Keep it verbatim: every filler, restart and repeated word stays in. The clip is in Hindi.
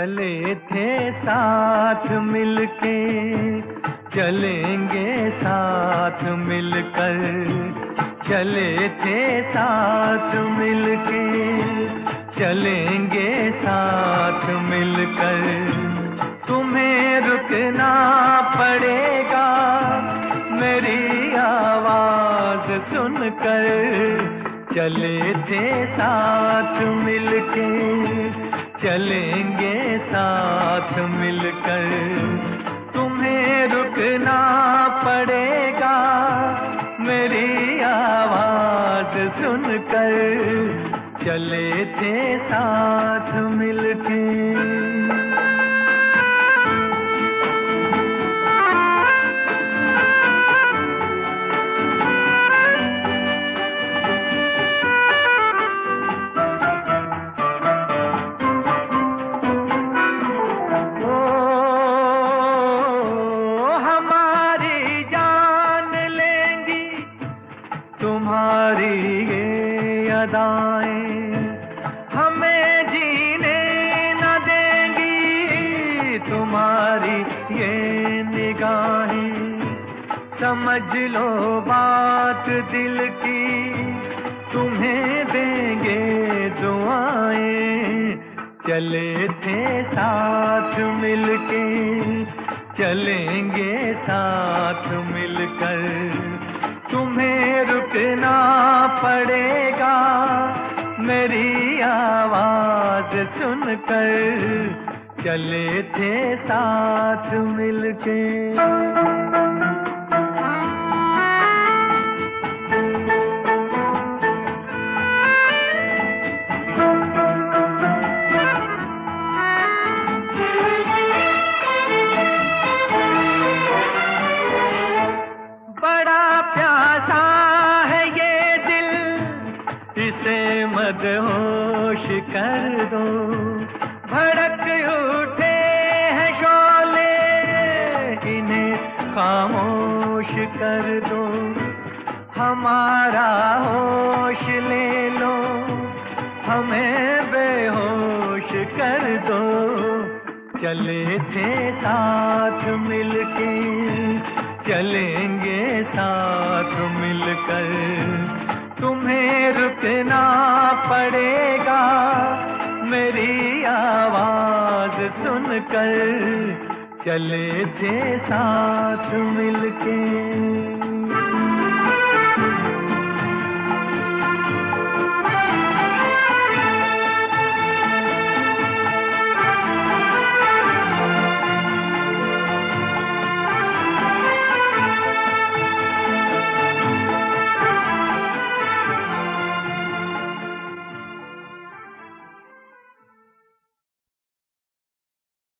चले थे साथ मिलके, चलेंगे साथ मिलकर। चले थे साथ मिलके, चलेंगे साथ मिलकर। तुम्हें रुकना पड़ेगा मेरी आवाज सुनकर। चले थे साथ मिलके, चलेंगे साथ मिलकर। तुम्हें रुकना पड़ेगा मेरी आवाज सुनकर। चले थे साथ मिलके। तुम्हारी ये अदाएं हमें जीने न देंगी, तुम्हारी ये निगाहें समझ लो बात दिल की, तुम्हें देंगे दुआएं। चले थे साथ मिलके, चलेंगे साथ मिलकर। तुम्हें रुकना पड़ेगा मेरी आवाज सुनकर। चले थे साथ मिलके। इसे मदहोश कर दो, भड़क उठे हैं शोले, इन्हें खामोश कर दो। हमारा होश ले लो, हमें बेहोश कर दो। चले थे साथ मिलके, चलेंगे साथ मिलकर। तुम्हें रुकना पड़ेगा मेरी आवाज सुनकर। चले थे साथ मिलके।